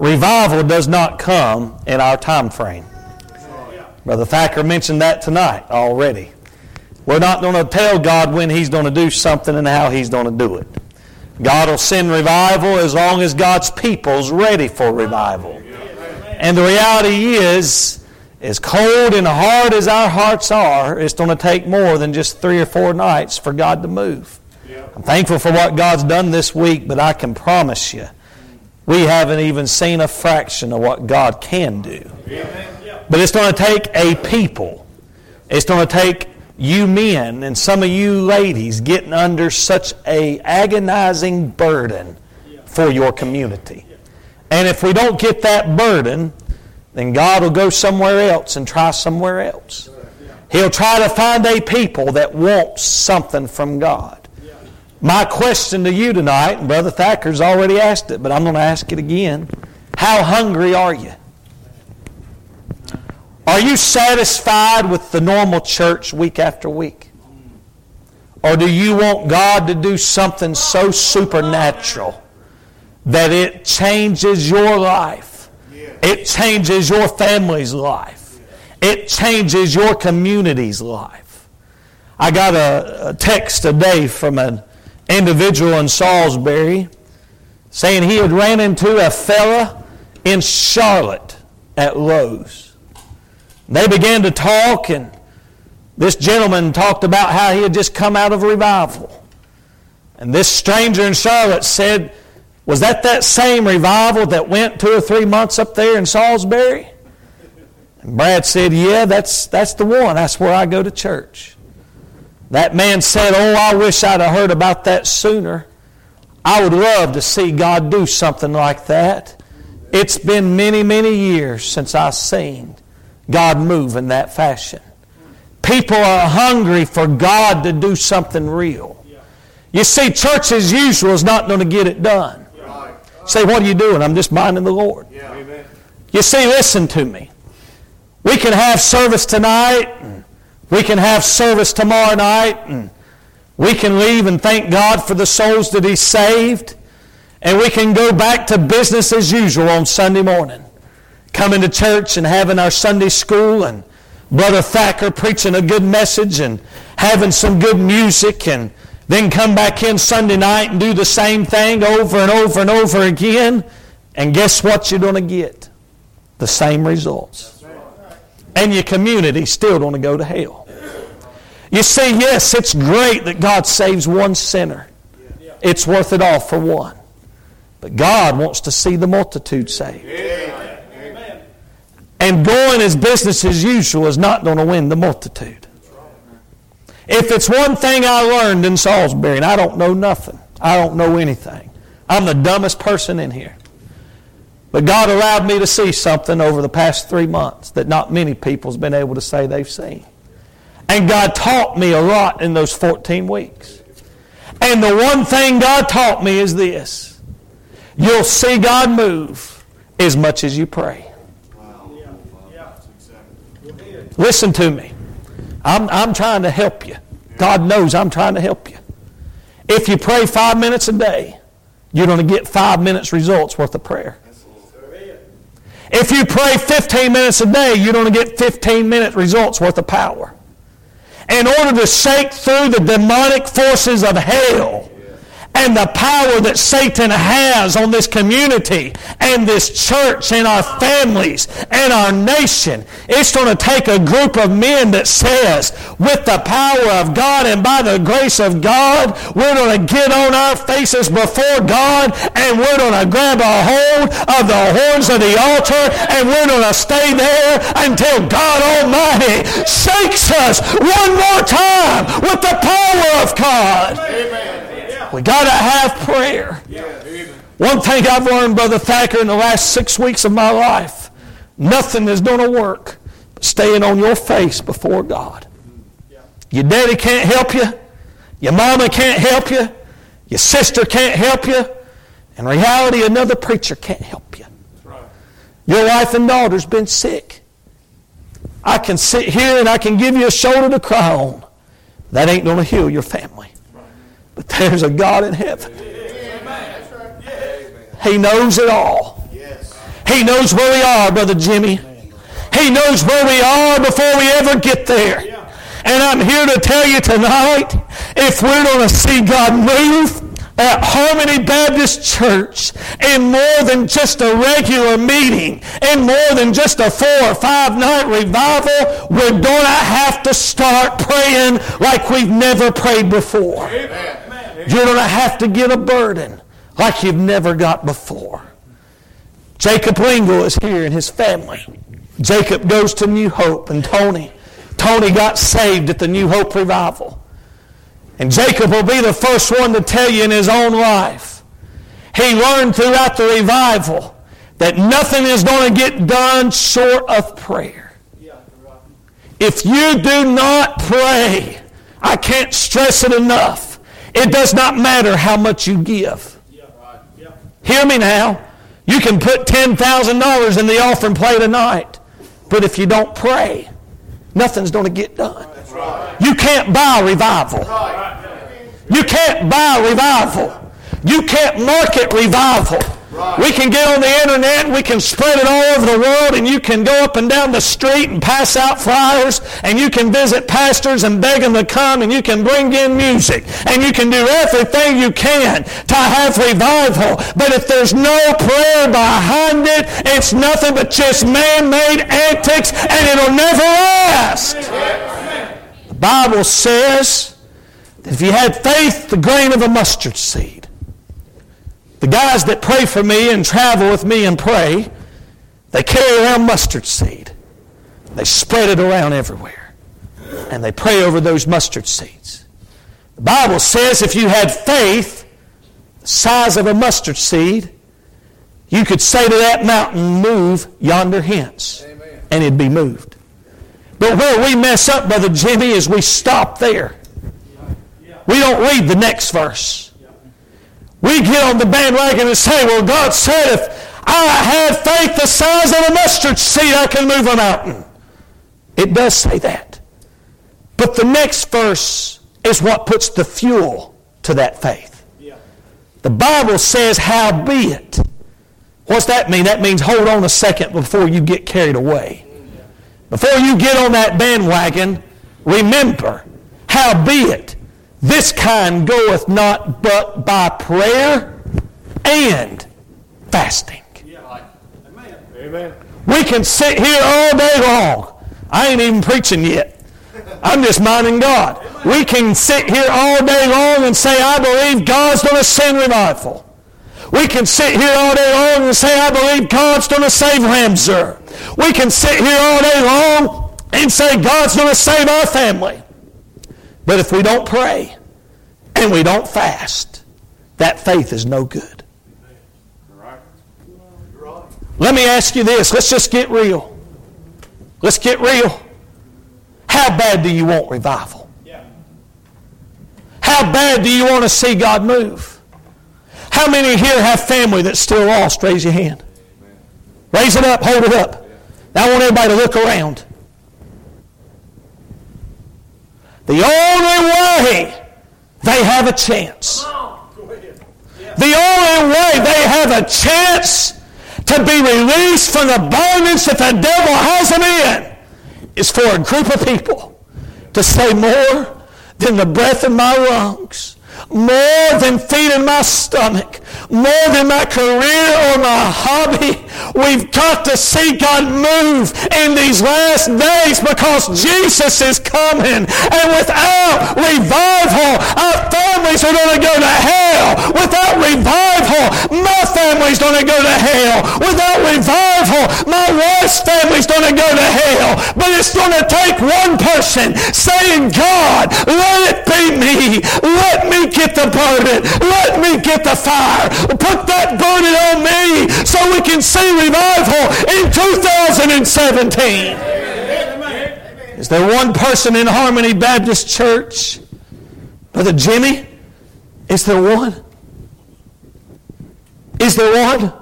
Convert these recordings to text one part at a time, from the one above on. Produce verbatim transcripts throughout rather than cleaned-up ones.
Revival does not come in our time frame. Brother Thacker mentioned that tonight already. We're not going to tell God when He's going to do something and how He's going to do it. God will send revival as long as God's people's ready for revival. And the reality is, as cold and hard as our hearts are, it's going to take more than just three or four nights for God to move. I'm thankful for what God's done this week, but I can promise you, we haven't even seen a fraction of what God can do. But it's going to take a people. It's going to take you men and some of you ladies getting under such a agonizing burden for your community. And if we don't get that burden, then God will go somewhere else and try somewhere else. He'll try to find a people that wants something from God. My question to you tonight, and Brother Thacker's already asked it, but I'm going to ask it again. How hungry are you? Are you satisfied with the normal church week after week? Or do you want God to do something so supernatural that it changes your life? It changes your family's life. It changes your community's life. I got a, a text today from an individual in Salisbury saying he had ran into a fella in Charlotte at Lowe's. They began to talk, and this gentleman talked about how he had just come out of revival. And this stranger in Charlotte said, was that that same revival that went two or three months up there in Salisbury? And Brad said, yeah, that's, that's the one. That's where I go to church. That man said, oh, I wish I'd have heard about that sooner. I would love to see God do something like that. It's been many, many years since I've seen God move in that fashion. People are hungry for God to do something real. You see, church as usual is not going to get it done. Say, what are you doing? I'm just minding the Lord. You see, listen to me. We can have service tonight, and we can have service tomorrow night, and we can leave and thank God for the souls that He saved, and we can go back to business as usual on Sunday morning. Coming to church and having our Sunday school, and Brother Thacker preaching a good message and having some good music, and then come back in Sunday night and do the same thing over and over and over again. And guess what you're going to get? The same results. And your community's still going to go to hell. You see, yes, it's great that God saves one sinner. It's worth it all for one. But God wants to see the multitude saved. And going as business as usual is not going to win the multitude. If it's one thing I learned in Salisbury, and I don't know nothing, I don't know anything. I'm the dumbest person in here. But God allowed me to see something over the past three months that not many people have been able to say they've seen. And God taught me a lot in those fourteen weeks. And the one thing God taught me is this. You'll see God move as much as you pray. Listen to me. I'm, I'm trying to help you. God knows I'm trying to help you. If you pray five minutes a day, you're going to get five minutes results worth of prayer. If you pray fifteen minutes a day, you're going to get fifteen minute results worth of power. In order to shake through the demonic forces of hell and the power that Satan has on this community and this church and our families and our nation, it's going to take a group of men that says, with the power of God and by the grace of God, we're going to get on our faces before God and we're going to grab a hold of the horns of the altar and we're going to stay there until God Almighty shakes us one more time with the power of God. Amen. We got to have prayer. One thing I've learned, Brother Thacker, in the last six weeks of my life, nothing is going to work but staying on your face before God. Your daddy can't help you. Your mama can't help you. Your sister can't help you. In reality, another preacher can't help you. Your wife and daughter's been sick. I can sit here and I can give you a shoulder to cry on. That ain't going to heal your family. But there's a God in heaven. He knows it all. He knows where we are, Brother Jimmy. He knows where we are before we ever get there. And I'm here to tell you tonight, if we're going to see God move at Harmony Baptist Church in more than just a regular meeting, in more than just a four or five night revival, we're going to have to start praying like we've never prayed before. Amen. You're going to have to get a burden like you've never got before. Jacob Lingle is here and his family. Jacob goes to New Hope, and Tony. Tony got saved at the New Hope revival. And Jacob will be the first one to tell you in his own life. He learned throughout the revival that nothing is going to get done short of prayer. If you do not pray, I can't stress it enough, it does not matter how much you give. Hear me now. You can put ten thousand dollars in the offering plate tonight, but if you don't pray, nothing's going to get done. You can't buy revival. You can't buy revival. You can't market revival. We can get on the internet and we can spread it all over the world, and you can go up and down the street and pass out flyers, and you can visit pastors and beg them to come, and you can bring in music, and you can do everything you can to have revival. But if there's no prayer behind it, it's nothing but just man-made antics, and it'll never last. The Bible says that if you had faith, the grain of a mustard seed. The guys that pray for me and travel with me and pray, they carry around mustard seed. They spread it around everywhere. And they pray over those mustard seeds. The Bible says if you had faith the size of a mustard seed, you could say to that mountain, move yonder hence. Amen. And it'd be moved. But where we mess up, Brother Jimmy, is we stop there. We don't read the next verse. We get on the bandwagon and say, well, God said if I had faith the size of a mustard seed, I can move a mountain. It does say that. But the next verse is what puts the fuel to that faith. Yeah. The Bible says, howbeit. What's that mean? That means hold on a second before you get carried away. Before you get on that bandwagon, remember, howbeit, this kind goeth not but by prayer and fasting. Yeah. Amen. We can sit here all day long. I ain't even preaching yet. I'm just minding God. We can sit here all day long and say, I believe God's going to send revival. We can sit here all day long and say, I believe God's going to save Ramsur. We can sit here all day long and say, God's going to save our family. But if we don't pray and we don't fast, that faith is no good. Let me ask you this. Let's just get real. Let's get real. How bad do you want revival? How bad do you want to see God move? How many here have family that's still lost? Raise your hand. Raise it up. Hold it up. Now I want everybody to look around. The only way they have a chance, the only way they have a chance to be released from the bondage that the devil has them in is for a group of people to say more than the breath in my lungs, more than feeding my stomach, more than my career or my hobby. We've got to see God move in these last days because Jesus is coming. And without revival, our families are going to go to hell. Without revival, my family's going to go to hell. Without revival, my wife's family's going to go to hell. But it's going to take one person saying, God, let it be me. Let me get the burden. Let me get the fire. Put that burden on me so we can see revival in two thousand seventeen. Amen. Is there one person in Harmony Baptist Church? Brother Jimmy? Is there one? Is there one?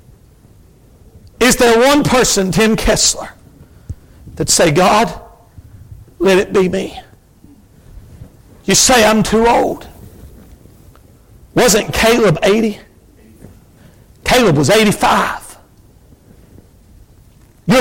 Is there one person, Tim Kessler, that say, God, let it be me? You say, I'm too old. Wasn't Caleb eighty? Caleb was eighty-five.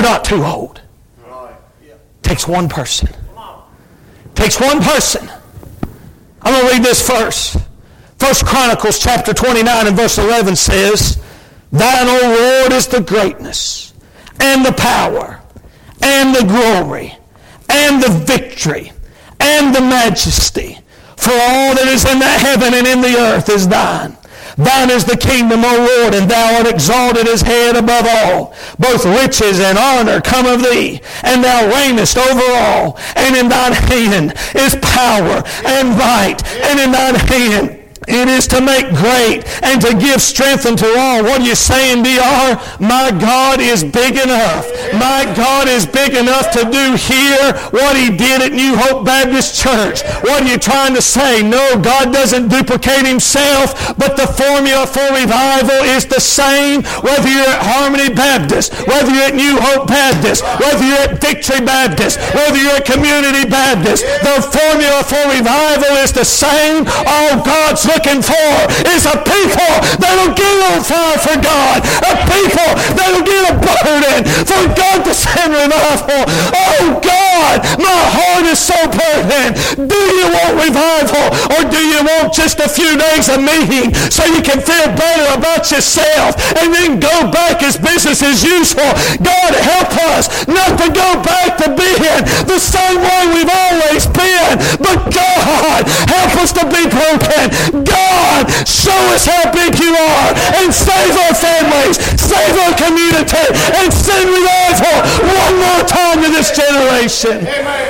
You're not too old. Takes one person. Takes one person. I'm going to read this verse. First Chronicles chapter twenty-nine and verse eleven says, Thine, O Lord, is the greatness, and the power, and the glory, and the victory, and the majesty. For all that is in the heaven and in the earth is thine. Thine is the kingdom, O Lord, and thou art exalted as head above all. Both riches and honor come of thee, and thou reignest over all. And in thine hand is power and might, and in thine hand it is to make great and to give strength unto all. What are you saying, D R? My God is big enough. My God is big enough to do here what He did at New Hope Baptist Church. What are you trying to say? No, God doesn't duplicate Himself, but the formula for revival is the same whether you're at Harmony Baptist, whether you're at New Hope Baptist, whether you're at Victory Baptist, whether you're at Community Baptist. The formula for revival is the same. All God's looking for is a people that'll get on fire for God, a people that'll get a burden for God to send revival. Oh God, my heart is so burdened. Do you want revival, or do you want just a few days of meeting so you can feel better about yourself and then go back as business as usual? God, help us not to go back to being the same way we've always been, but God, help us to be broken. God, show us how big you are, and save our families, save our community, and send revival one more time to this generation.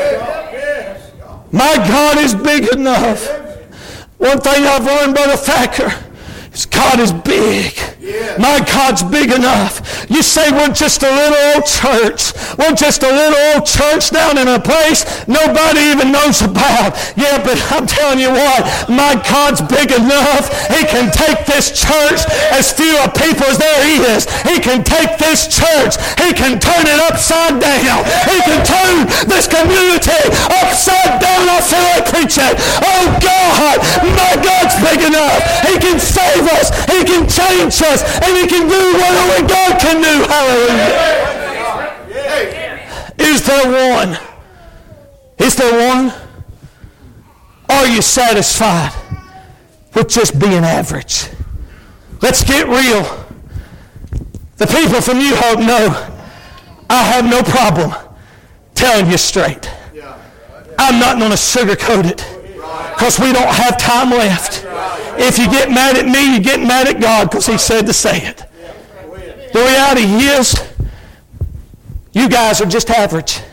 My God is big enough. One thing I've learned, Brother Thacker, is God is big. My God's big enough. You say we're just a little old church. We're just a little old church down in a place nobody even knows about. Yeah, but I'm telling you what, my God's big enough. He can take this church, as few a people as there is. He can take this church. He can turn it upside down. He can turn this community upside down. I feel like preaching. Oh God, my God's big enough. He can save us. He can change us. And He can do what only God can do. Hallelujah. Is there one? Is there one? Are you satisfied with just being average? Let's get real. The people from New Hope know I have no problem telling you straight. I'm not going to sugarcoat it, because we don't have time left. If you get mad at me, you get mad at God, because He said to say it. The reality is, you guys are just average.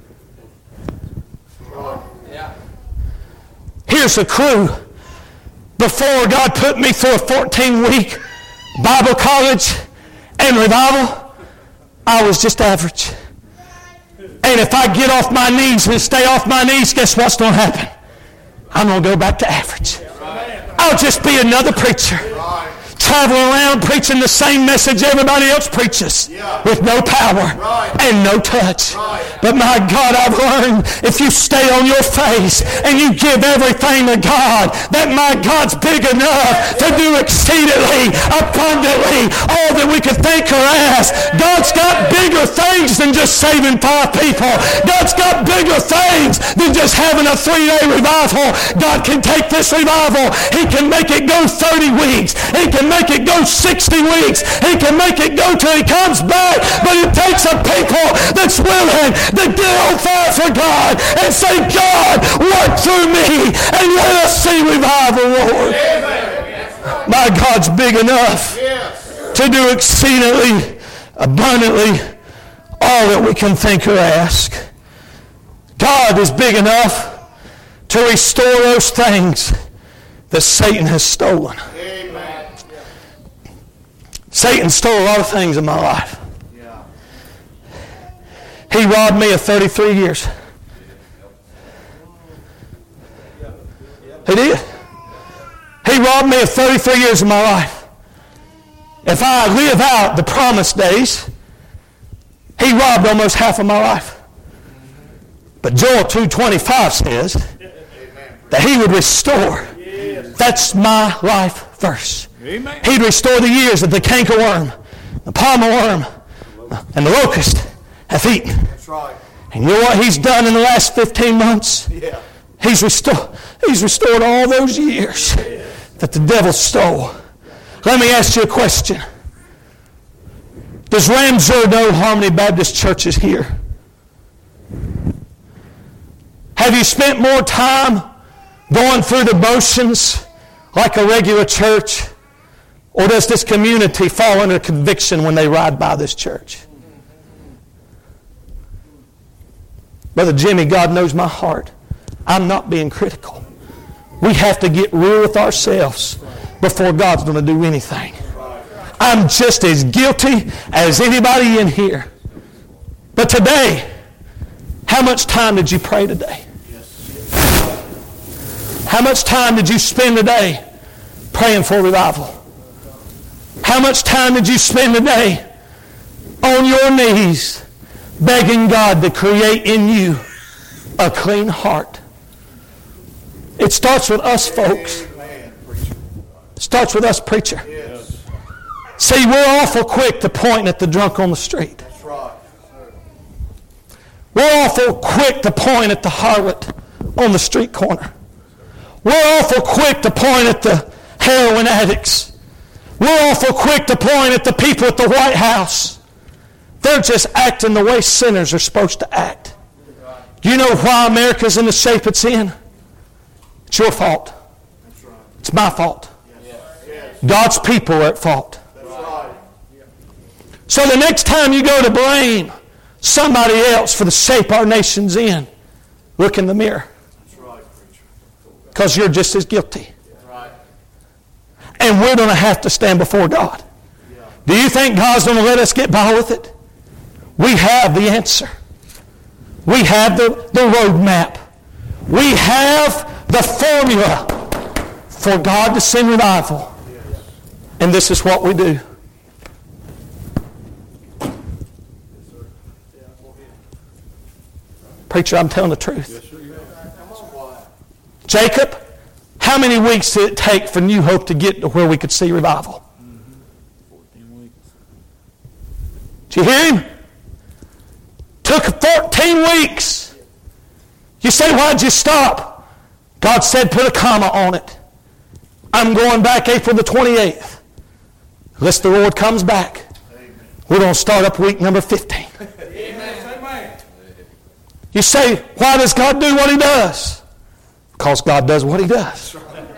Here's a clue. Before God put me through a fourteen-week Bible college and revival, I was just average. And if I get off my knees and stay off my knees, guess what's going to happen? I'm going to go back to average. I'll just be another preacher, traveling around preaching the same message everybody else preaches, with no power and no touch. But my God, I've learned if you stay on your face and you give everything to God, that my God's big enough to do exceedingly, abundantly, all that we could think or ask. God's got bigger things than just saving five people. God's got bigger things than just having a three-day revival. God can take this revival. He can make it go thirty weeks. He can make it go sixty weeks. He can make it go till He comes back. But it takes a people that's willing to get on fire for God and say, God, work through me and let us see revival, Lord. My God's big enough to do exceedingly, abundantly, all that we can think or ask. God is big enough to restore those things that Satan has stolen. Satan stole a lot of things in my life. He robbed me of thirty-three years. He did. He robbed me of thirty-three years of my life. If I live out the promised days, He robbed almost half of my life. But Joel two twenty-five says that He would restore. That's my life verse. Amen. He'd restore the years of the cankerworm, the palmer worm, and the locust, hath eaten. That's right. And you know what He's done in the last fifteen months? Yeah. He's restored, he's restored all those years that the devil stole. Let me ask you a question. Does Ramsey know Harmony Baptist Church is here? Have you spent more time going through the motions like a regular church? Or does this community fall under conviction when they ride by this church? Brother Jimmy, God knows my heart. I'm not being critical. We have to get real with ourselves before God's going to do anything. I'm just as guilty as anybody in here. But today, how much time did you pray today? How much time did you spend today praying for revival? How much time did you spend today on your knees begging God to create in you a clean heart? It starts with us, folks. It starts with us, preacher. See, we're awful quick to point at the drunk on the street. That's right. We're awful quick to point at the harlot on the street corner. We're awful quick to point at the heroin addicts. We're awful quick to point at the people at the White House. They're just acting the way sinners are supposed to act. Do you know why America's in the shape it's in? It's your fault. It's my fault. God's people are at fault. So the next time you go to blame somebody else for the shape our nation's in, look in the mirror. Because you're just as guilty. And we're going to have to stand before God. Do you think God's going to let us get by with it? We have the answer. We have the, the roadmap. We have the formula for God to send revival. And this is what we do. Preacher, I'm telling the truth. Jacob, how many weeks did it take for New Hope to get to where we could see revival? Did you hear him? Took fourteen weeks. You say, why'd you stop? God said, put a comma on it. I'm going back April the twenty-eighth. Unless the Lord comes back. Amen. We're going to start up week number fifteen. Amen. You say, why does God do what He does? Because God does what He does.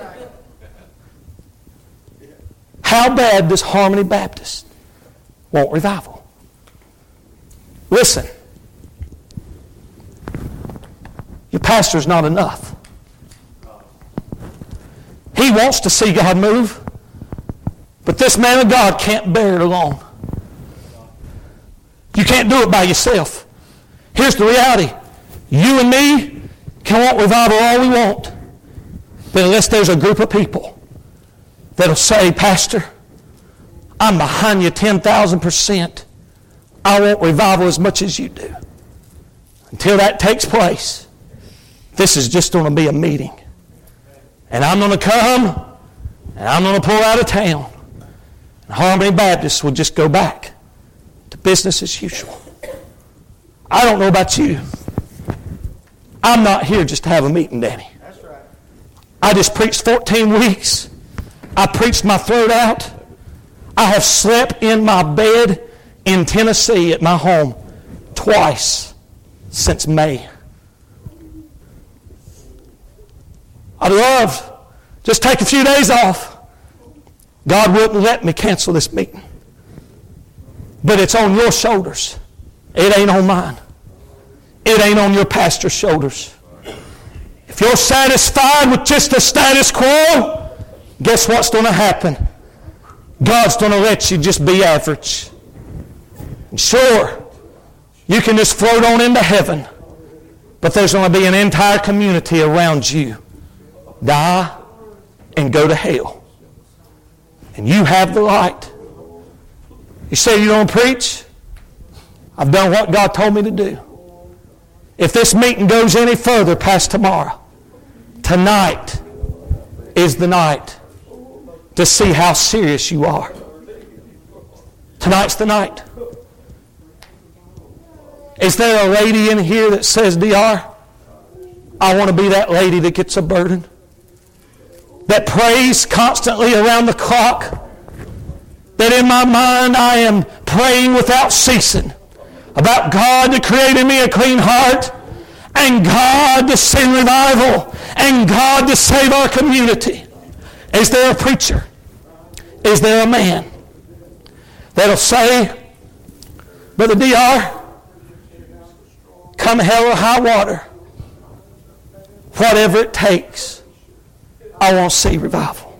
How bad does Harmony Baptist want revival? Listen. Your pastor's not enough. He wants to see God move, but this man of God can't bear it alone. You can't do it by yourself. Here's the reality. You and me can want revival all we want, but unless there's a group of people that'll say, Pastor, I'm behind you ten thousand percent. I want revival as much as you do. Until that takes place, this is just going to be a meeting. And I'm going to come, and I'm going to pull out of town. And Harmony Baptist will just go back to business as usual. I don't know about you. I'm not here just to have a meeting, Danny. That's right. I just preached fourteen weeks. I preached my throat out. I have slept in my bed in Tennessee at my home twice since May. I'd love just take a few days off. God wouldn't let me cancel this meeting. But it's on your shoulders. It ain't on mine. It ain't on your pastor's shoulders. If you're satisfied with just the status quo, guess what's going to happen? God's going to let you just be average. And sure, you can just float on into heaven, but there's going to be an entire community around you. Die and go to hell. And you have the right. You say you don't preach? I've done what God told me to do. If this meeting goes any further past tomorrow, tonight is the night to see how serious you are. Tonight's the night. Is there a lady in here that says, D R, I want to be that lady that gets a burden, that prays constantly around the clock, that in my mind I am praying without ceasing about God to create in me a clean heart, and God to send revival, and God to save our community? Is there a preacher? Is there a man that'll say, Brother D R, come hell or high water, whatever it takes, I want to see revival.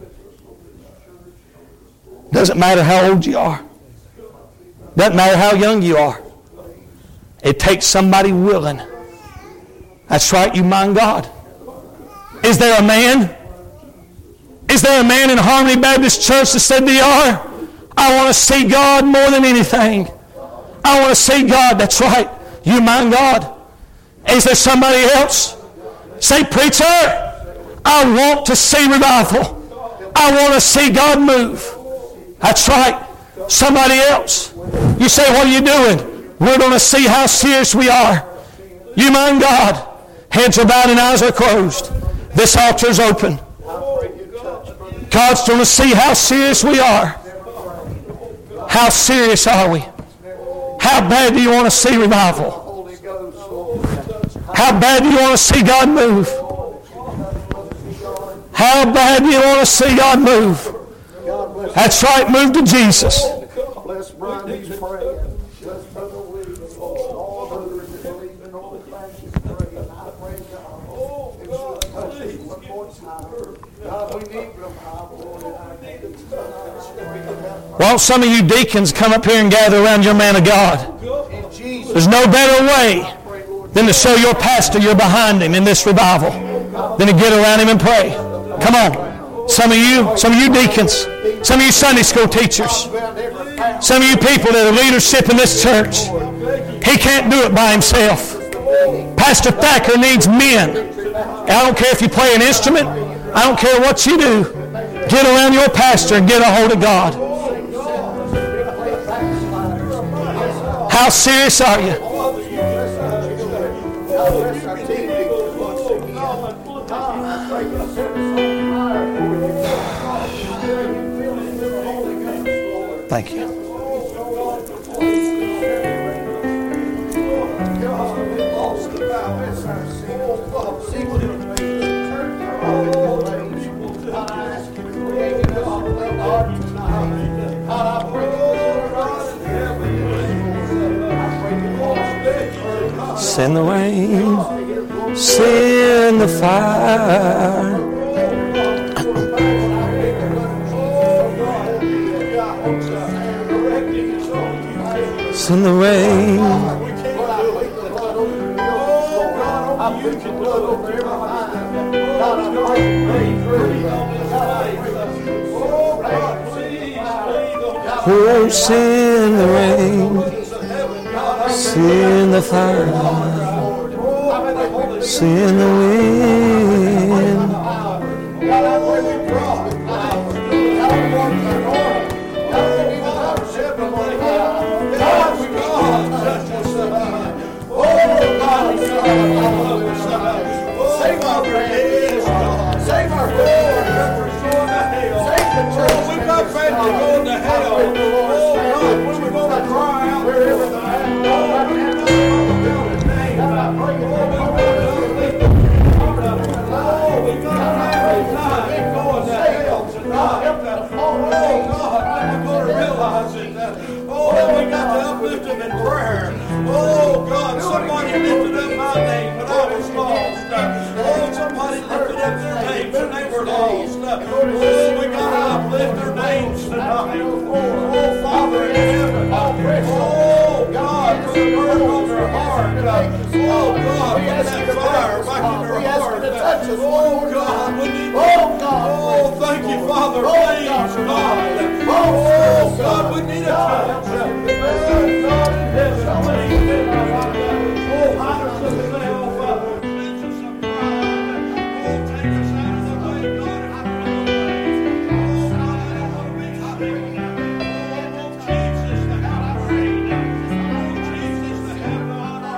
Doesn't matter how old you are. Doesn't matter how young you are. It takes somebody willing. That's right, you mind God. Is there a man? Is there a man in Harmony Baptist Church that said, D R, I want to see God more than anything. I want to see God. That's right, you mind God. Is there somebody else? Say, preacher, I want to see revival. I want to see God move. That's right. Somebody else. You say, what are you doing? We're going to see how serious we are. You mind God. Heads are bowed and eyes are closed. This altar is open. God's going to see how serious we are. How serious are we? How bad do you want to see revival? How bad do you want to see God move? How bad do you want to see God move? That's right, move to Jesus. Bless Brian, he's praying. Bless Brother William. All others that believe in all the things he's praying. I pray, God, if you'll touch us one more time. God, we need revival, Lord, and I need it. Won't some of you deacons come up here and gather around your man of God? There's no better way than to show your pastor you're behind him in this revival, than to get around him and pray. Come on. Some of you, some of you deacons, some of you Sunday school teachers, some of you people that are leadership in this church, he can't do it by himself. Pastor Thacker needs men. I don't care if you play an instrument. I don't care what you do. Get around your pastor and get a hold of God. How serious are you? Thank you. Send the rain, send the fire. Send the rain. Oh, send the rain. Send the fire. Send the wind. Save our friends. Save our friends. Save the church. We're not friendly going to hell. Oh God, when we're going to cry out wherever the oh God, somebody lifted up my name when I was lost. Oh, somebody lifted up their names when they were lost. Oh, we got to uplift their names tonight. Oh, Father in heaven. Oh, God, put a burn on their heart. Oh, God, put that fire back in their heart. Oh, God, we need oh, thank you, Father. Please, God. Oh, God, we need a touch. Oh, God in heaven. Oh, hide us in the veil, Father. Cleanse us of pride. Oh, take us out of the way, God, and out of the way. Oh, God, I don't want to be happy. Oh, Jesus, to have the reign. Oh, Jesus, to have the honor.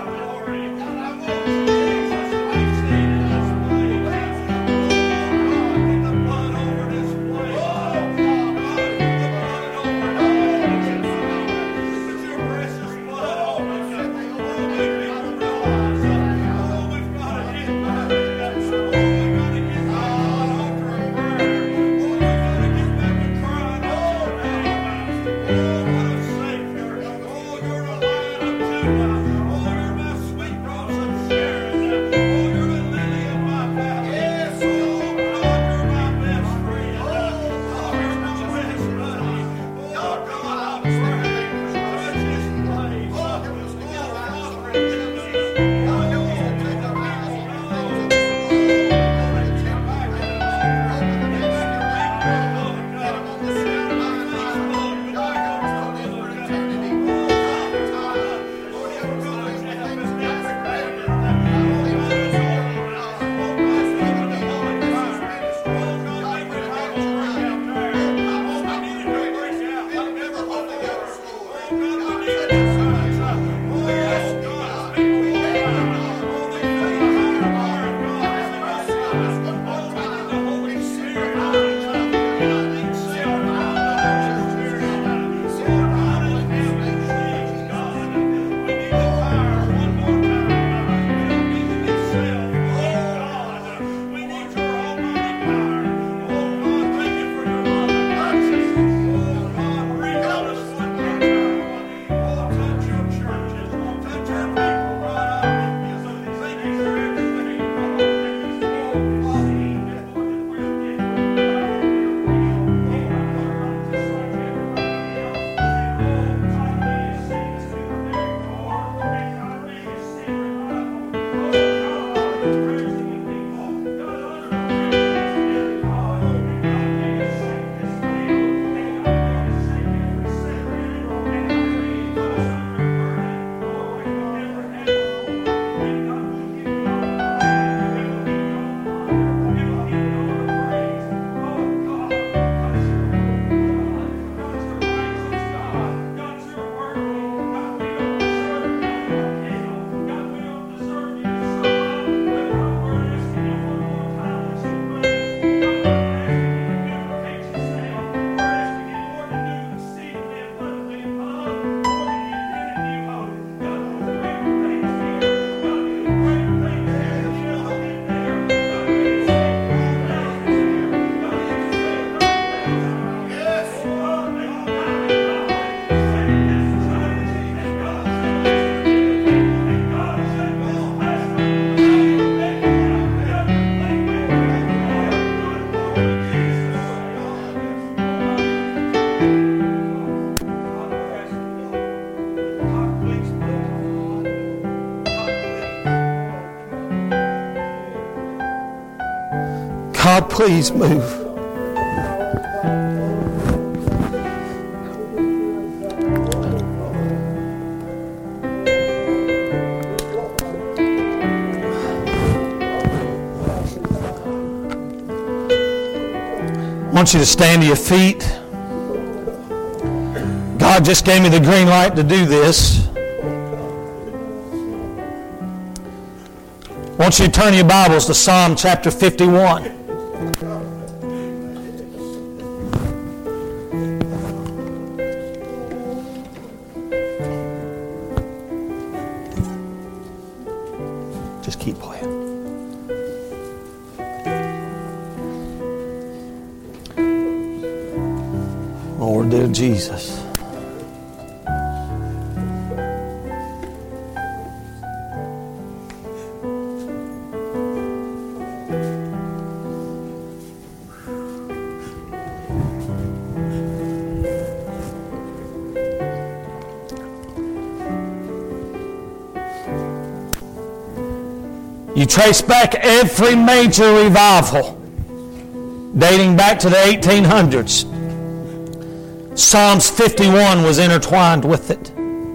God, please move. I want you to stand to your feet. God just gave me the green light to do this. I want you to turn your Bibles to Psalm chapter fifty-one. Just keep playing. Lord, dear Jesus. You trace back every major revival dating back to the eighteen hundreds. Psalms fifty-one was intertwined with it.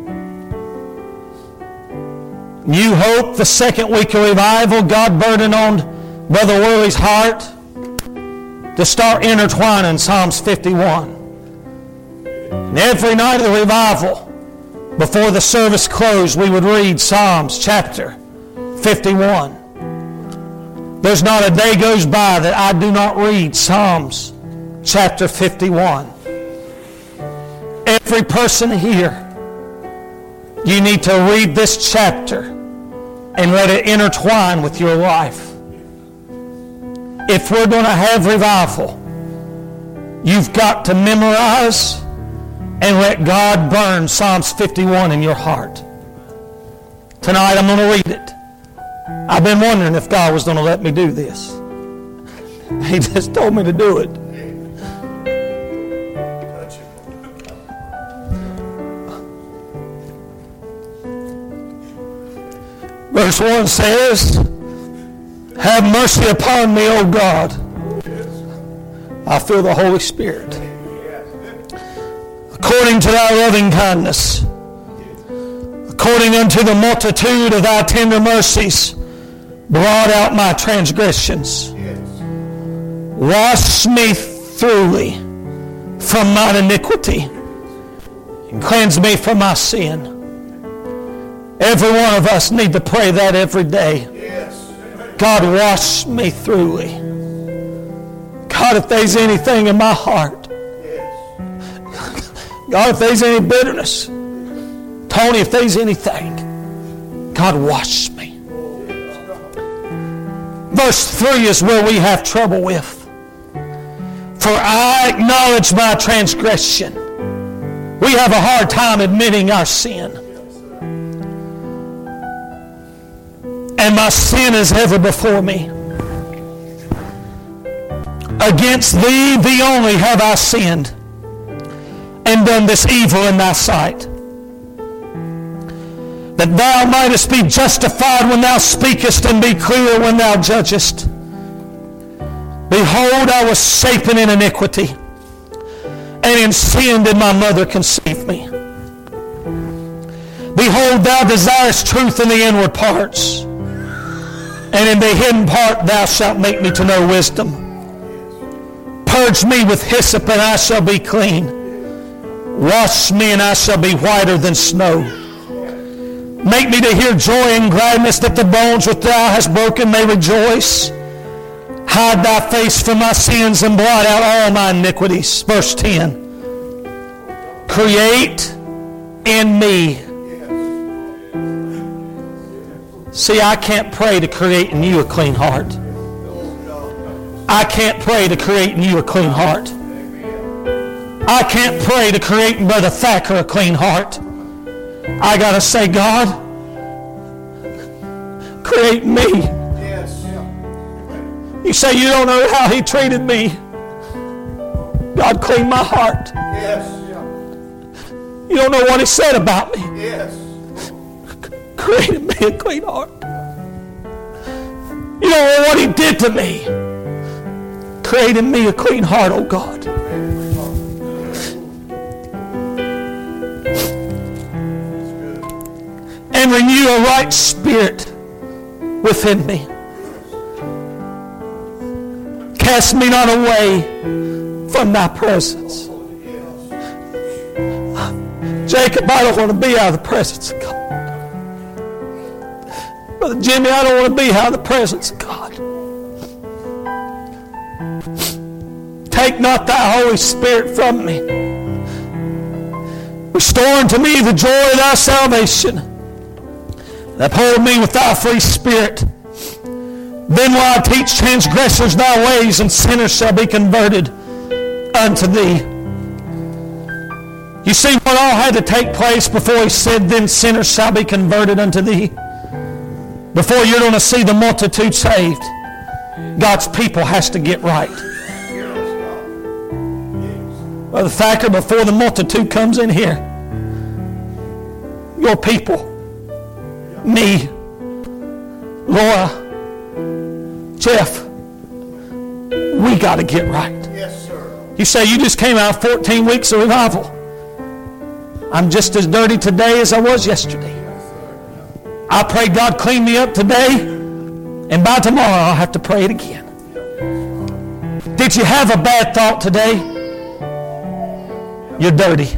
New Hope, the second week of revival, God burdened on Brother Worley's heart to start intertwining Psalms fifty-one. And every night of the revival, before the service closed, we would read Psalms chapter fifty-one. There's not a day goes by that I do not read Psalms chapter fifty-one. Every person here, you need to read this chapter and let it intertwine with your life. If we're going to have revival, you've got to memorize and let God burn Psalms fifty-one in your heart. Tonight I'm going to read it. I've been wondering if God was going to let me do this. He just told me to do it. Verse one says, "Have mercy upon me, O God." I feel the Holy Spirit. "According to thy loving kindness, according unto the multitude of thy tender mercies, blot out my transgressions. Wash me thoroughly from mine iniquity, and cleanse me from my sin." Every one of us need to pray that every day. God, wash me thoroughly. God, if there's anything in my heart, God, if there's any bitterness, Tony, if there's anything, God, wash me. Verse three is where we have trouble with. "For I acknowledge my transgression." We have a hard time admitting our sin. "And my sin is ever before me. Against thee, thee only have I sinned, and done this evil in thy sight, that thou mightest be justified when thou speakest, and be clear when thou judgest. Behold, I was shapen in iniquity, and in sin did my mother conceive me. Behold, thou desirest truth in the inward parts, and in the hidden part thou shalt make me to know wisdom. Purge me with hyssop, and I shall be clean. Wash me, and I shall be whiter than snow. Make me to hear joy and gladness, that the bones which thou hast broken may rejoice. Hide thy face from my sins, and blot out all my iniquities." Verse ten. "Create in me." See, I can't pray to create in you a clean heart. I can't pray to create in you a clean heart. I can't pray to create in Brother Thacker a clean heart. I got to say, God, create in me. You say you don't know how he treated me. God, clean my heart. You don't know what he said about me. Create in me a clean heart. You don't know what he did to me. create in me a clean heart, O God. And renew a right spirit within me. Cast me not away from thy presence. Jacob, I don't want to be out of the presence of God. Brother Jimmy, I don't want to be out of the presence of God. Take not thy Holy Spirit from me. Restore unto me the joy of thy salvation. Uphold me with thy free spirit. Then will I teach transgressors thy ways, and sinners shall be converted unto thee. You see what all had to take place before he said, then sinners shall be converted unto thee? Before you're going to see the multitude saved, God's people has to get right. Brother Thacker, before the multitude comes in here, your people, me, Laura, Jeff, we got to get right. Yes, sir. You say you just came out of fourteen weeks of revival. I'm just as dirty today as I was yesterday. I pray God clean me up today, and by tomorrow I'll have to pray it again. Did you have a bad thought today? You're dirty.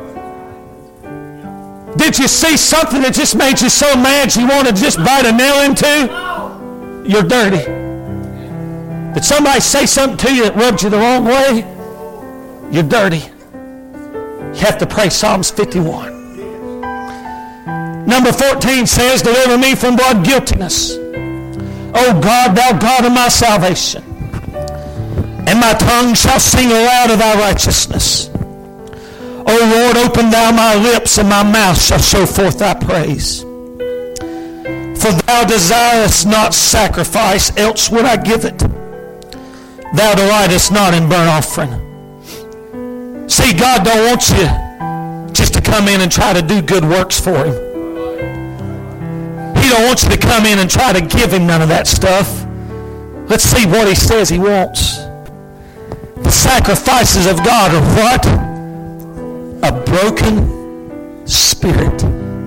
Did you see something that just made you so mad you wanted to just bite a nail into? You're dirty. Did somebody say something to you that rubbed you the wrong way? You're dirty. You have to pray Psalms fifty-one. Number fourteen says, deliver me from blood guiltiness. O God, thou God of my salvation. And my tongue shall sing aloud of thy righteousness. O Lord, open thou my lips, and my mouth shall show forth thy praise. For thou desirest not sacrifice, else would I give it. Thou delightest not in burnt offering. See, God don't want you just to come in and try to do good works for Him. He don't want you to come in and try to give Him none of that stuff. Let's see what He says He wants. The sacrifices of God are what? A broken spirit.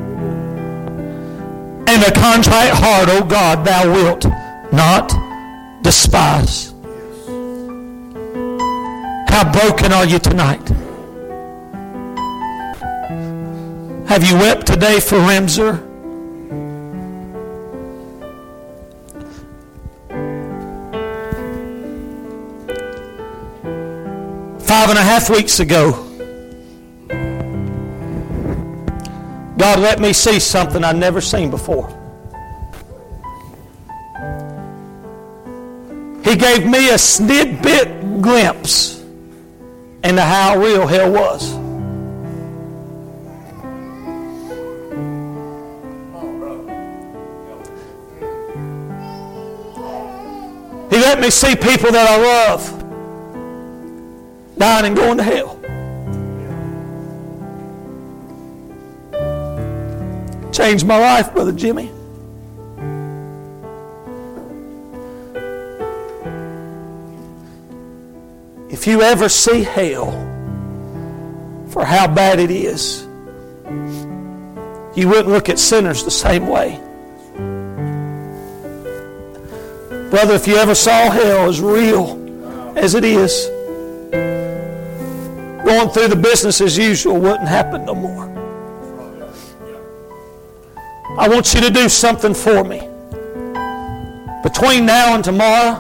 And a contrite heart, O God, thou wilt not despise. How broken are you tonight? Have you wept today for Ramsur? Five and a half weeks ago, God let me see something I'd never seen before. He gave me a snippet glimpse into how real hell was. He let me see people that I love dying and going to hell. Changed my life, Brother Jimmy. If you ever see hell for how bad it is, you wouldn't look at sinners the same way. Brother, if you ever saw hell as real as it is, going through the business as usual wouldn't happen no more. I want you to do something for me. Between now and tomorrow,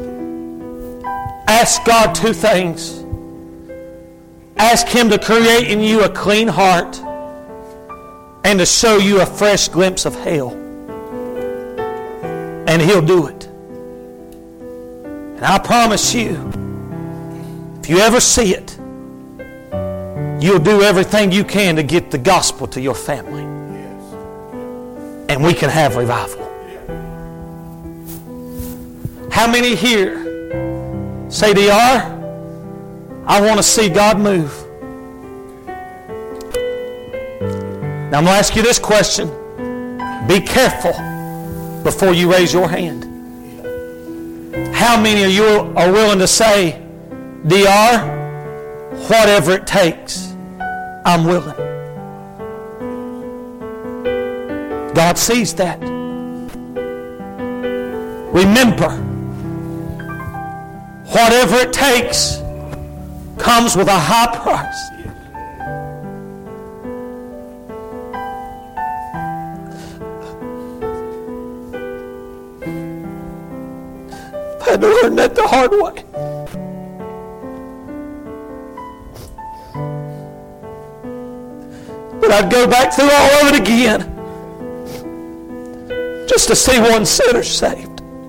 ask God two things. Ask Him to create in you a clean heart and to show you a fresh glimpse of hell. And He'll do it. And I promise you, if you ever see it, you'll do everything you can to get the gospel to your family. And we can have revival. How many here say, D R, I want to see God move? Now I'm going to ask you this question. Be careful before you raise your hand. How many of you are willing to say, D R, whatever it takes, I'm willing? God sees that. Remember, whatever it takes comes with a high price. I had to learn that the hard way. But I'd go back through all of it again just to see one sinner saved.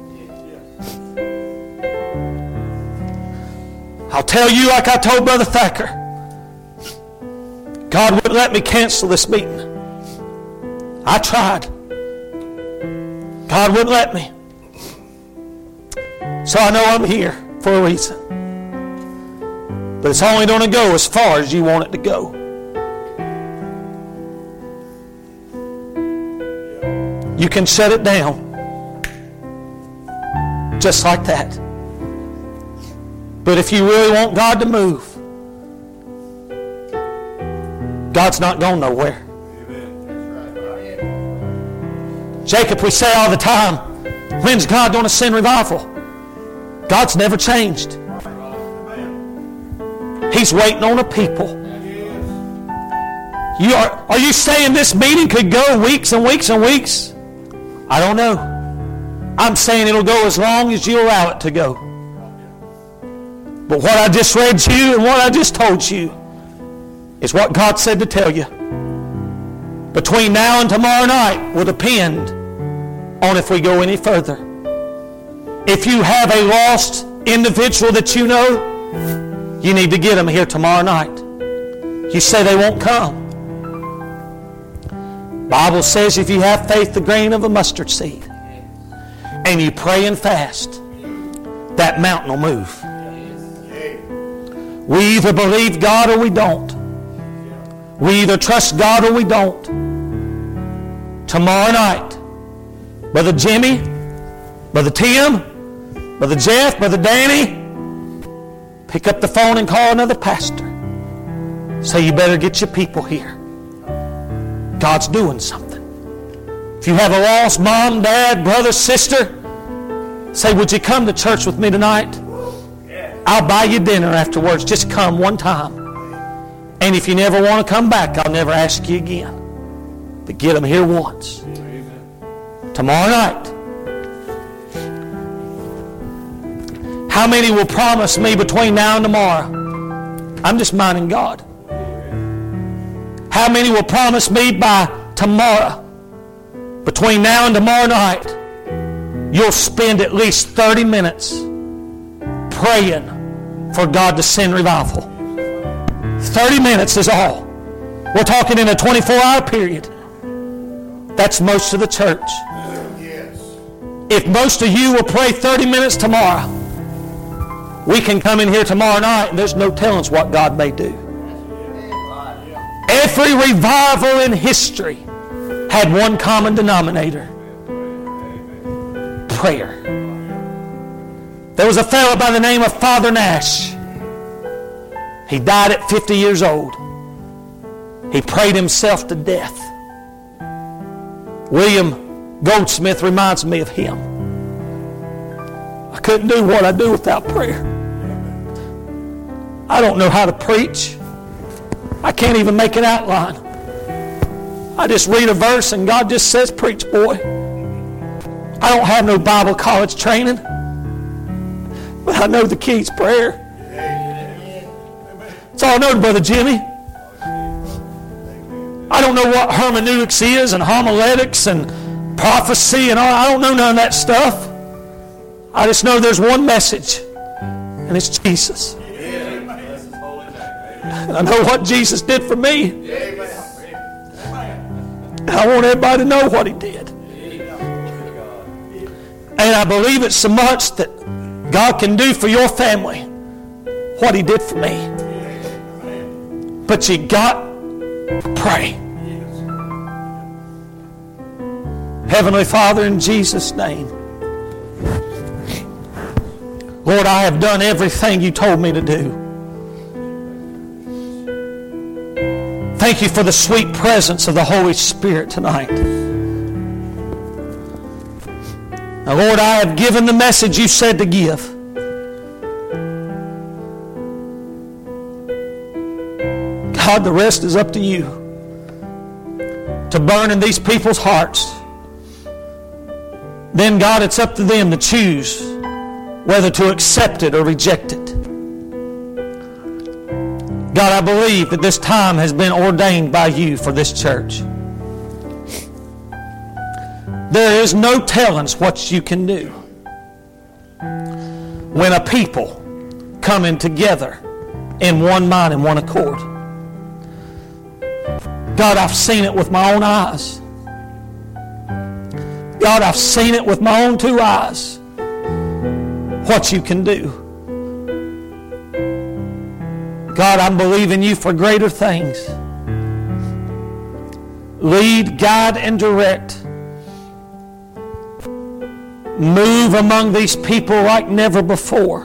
I'll tell you like I told Brother Thacker, God wouldn't let me cancel this meeting. I tried. God wouldn't let me. So I know I'm here for a reason. But it's only going to go as far as you want it to go. You can shut it down. Just like that. But if you really want God to move, God's not going nowhere. Jacob, we say all the time, when's God going to send revival? God's never changed. He's waiting on a people. You are, are you saying this meeting could go weeks and weeks and weeks? I don't know. I'm saying it'll go as long as you allow it to go. But what I just read to you and what I just told you is what God said to tell you. Between now and tomorrow night will depend on if we go any further. If you have a lost individual that you know, you need to get them here tomorrow night. You say they won't come. The Bible says if you have faith the grain of a mustard seed and you pray and fast, that mountain will move. We either believe God or we don't. We either trust God or we don't. Tomorrow night, Brother Jimmy, Brother Tim, Brother Jeff, Brother Danny, pick up the phone and call another pastor. Say you better get your people here. God's doing something. If you have a lost mom, dad, brother, sister, say, would you come to church with me tonight? I'll buy you dinner afterwards. Just come one time. And if you never want to come back, I'll never ask you again. But get them here once. Tomorrow night. How many will promise me between now and tomorrow? I'm just minding God. How many will promise me by tomorrow, between now and tomorrow night, you'll spend at least thirty minutes praying for God to send revival? thirty minutes is all. We're talking in a twenty-four hour period. That's most of the church. If most of you will pray thirty minutes tomorrow, we can come in here tomorrow night and there's no telling us what God may do. Every revival in history had one common denominator. Prayer. There was a fellow by the name of Father Nash. He died at fifty years old. He prayed himself to death. William Goldsmith reminds me of him. I couldn't do what I do without prayer. I don't know how to preach. I can't even make an outline. I just read a verse and God just says, preach, boy. I don't have no Bible college training, but I know the key's prayer. That's all I know, Brother Jimmy. I don't know what hermeneutics is and homiletics and prophecy and all. I don't know none of that stuff. I just know there's one message, and it's Jesus. And I know what Jesus did for me. And I want everybody to know what He did. And I believe it so much that God can do for your family what He did for me. But you got to pray. Heavenly Father, in Jesus' name, Lord, I have done everything you told me to do. Thank you for the sweet presence of the Holy Spirit tonight. Now, Lord, I have given the message you said to give. God, the rest is up to you to burn in these people's hearts. Then, God, it's up to them to choose whether to accept it or reject it. God, I believe that this time has been ordained by you for this church. There is no telling what you can do when a people coming together in one mind and one accord. God, I've seen it with my own eyes. God, I've seen it with my own two eyes. What you can do. God, I'm believing you for greater things. Lead, guide, and direct. Move among these people like never before.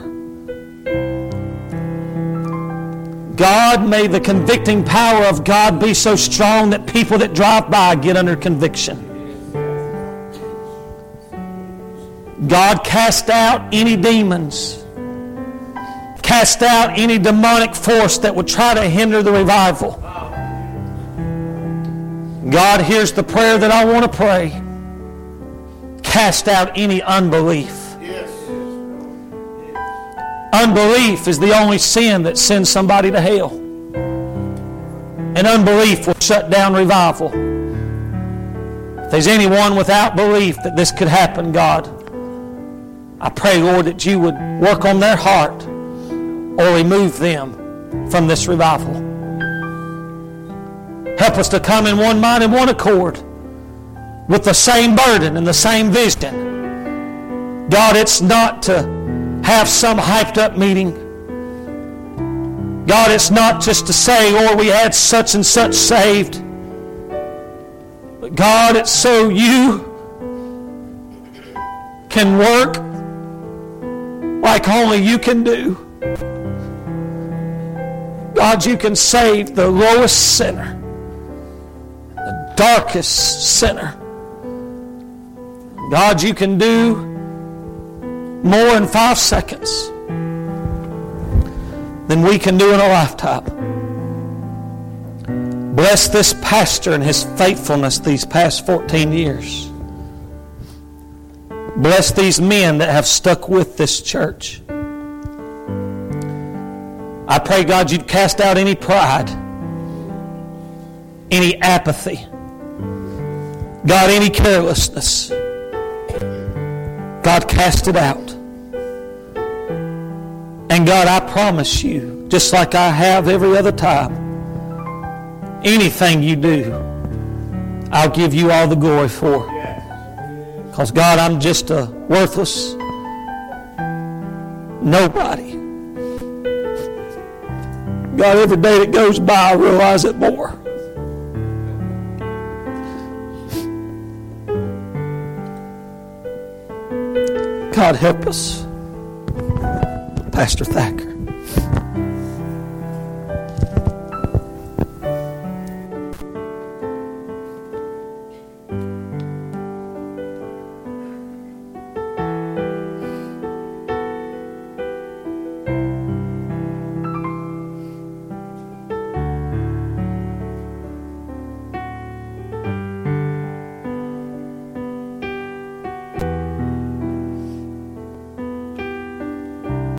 God, may the convicting power of God be so strong that people that drive by get under conviction. God, cast out any demons. Cast out any demonic force that would try to hinder the revival. God, here's the prayer that I want to pray. Cast out any unbelief. Unbelief is the only sin that sends somebody to hell. And unbelief will shut down revival. If there's anyone without belief that this could happen, God, I pray, Lord, that you would work on their heart or remove them from this revival. Help us to come in one mind and one accord with the same burden and the same vision. God, it's not to have some hyped up meeting. God, it's not just to say, Lord, we had such and such saved. But God, it's so you can work like only you can do. God, you can save the lowest sinner, the darkest sinner. God, you can do more in five seconds than we can do in a lifetime. Bless this pastor and his faithfulness these past fourteen years. Bless these men that have stuck with this church. I pray, God, you'd cast out any pride, any apathy, God, any carelessness. God, cast it out. And God, I promise you, just like I have every other time, anything you do, I'll give you all the glory for. Because, God, I'm just a worthless nobody. God, every day that goes by, I realize it more. God, help us. Pastor Thacker.